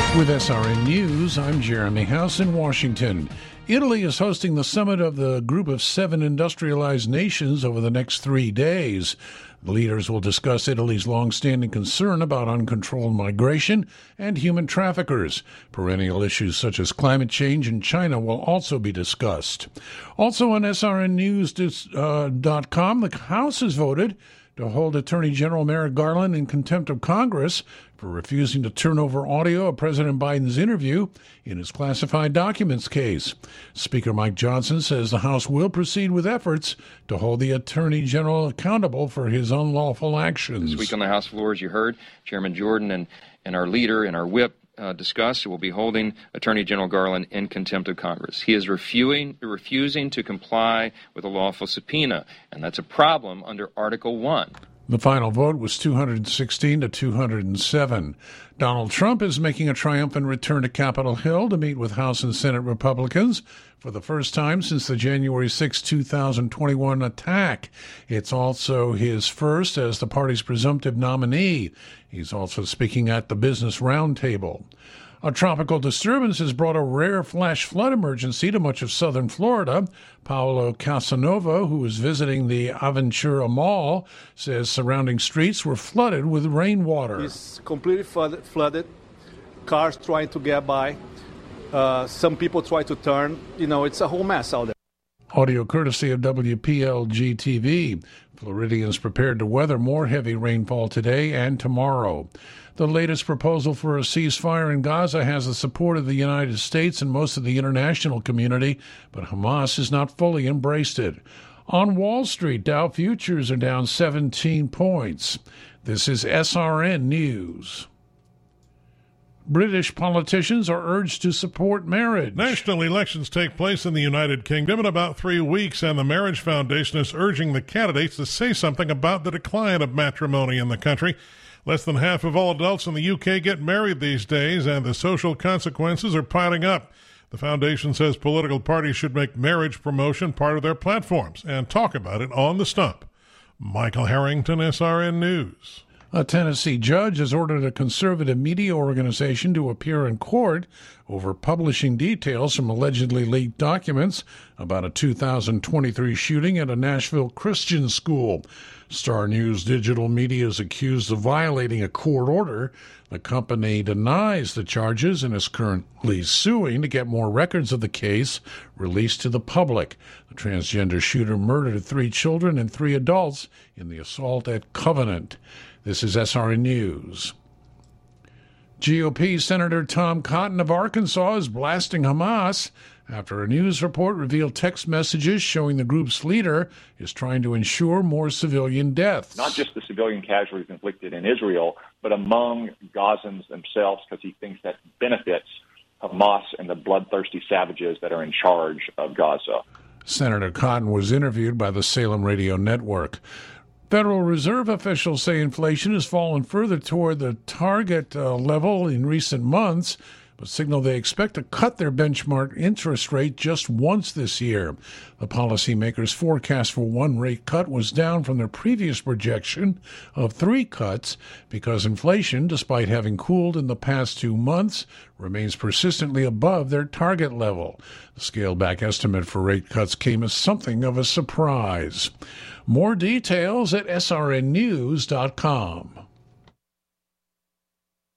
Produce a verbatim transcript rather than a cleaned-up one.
With S R N News, I'm Jeremy House in Washington. Italy is hosting the summit of the Group of Seven Industrialized Nations over the next three days. The leaders will discuss Italy's long-standing concern about uncontrolled migration and human traffickers. Perennial issues such as climate change in China will also be discussed. Also on S R N News dot com, the House has voted to hold Attorney General Merrick Garland in contempt of Congress for refusing to turn over audio of President Biden's interview in his classified documents case. Speaker Mike Johnson says the House will proceed with efforts to hold the Attorney General accountable for his unlawful actions. This week on the House floor, as you heard, Chairman Jordan and, and our leader and our whip Uh, discussed, will be holding Attorney General Garland in contempt of Congress. He is refusing, refusing to comply with a lawful subpoena, and that's a problem under Article one. The final vote was two hundred sixteen to two hundred seven. Donald Trump is making a triumphant return to Capitol Hill to meet with House and Senate Republicans for the first time since the January sixth, two thousand twenty-one attack. It's also his first as the party's presumptive nominee. He's also speaking at the Business Roundtable. A tropical disturbance has brought a rare flash flood emergency to much of southern Florida. Paolo Casanova, who was visiting the Aventura Mall, says surrounding streets were flooded with rainwater. It's completely flooded, flooded. Cars trying to get by. Uh, some people try to turn. You know, it's a whole mess out there. Audio courtesy of W P L G T V. Floridians prepared to weather more heavy rainfall today and tomorrow. The latest proposal for a ceasefire in Gaza has the support of the United States and most of the international community, but Hamas has not fully embraced it. On Wall Street, Dow futures are down seventeen points. This is S R N News. British politicians are urged to support marriage. National elections take place in the United Kingdom in about three weeks, and the Marriage Foundation is urging the candidates to say something about the decline of matrimony in the country. Less than half of all adults in the U K get married these days, and the social consequences are piling up. The foundation says political parties should make marriage promotion part of their platforms and talk about it on the stump. Michael Harrington, S R N News. A Tennessee judge has ordered a conservative media organization to appear in court over publishing details from allegedly leaked documents about a two thousand twenty-three shooting at a Nashville Christian school. Star News Digital Media is accused of violating a court order. The company denies the charges and is currently suing to get more records of the case released to the public. The transgender shooter murdered three children and three adults in the assault at Covenant. This is S R N News. G O P Senator Tom Cotton of Arkansas is blasting Hamas after a news report revealed text messages showing the group's leader is trying to ensure more civilian deaths. Not just the civilian casualties inflicted in Israel, but among Gazans themselves, because he thinks that benefits Hamas and the bloodthirsty savages that are in charge of Gaza. Senator Cotton was interviewed by the Salem Radio Network. Federal Reserve officials say inflation has fallen further toward the target uh, level in recent months, but signal they expect to cut their benchmark interest rate just once this year. The policymakers' forecast for one rate cut was down from their previous projection of three cuts because inflation, despite having cooled in the past two months, remains persistently above their target level. The scaled-back estimate for rate cuts came as something of a surprise. More details at S R N news dot com.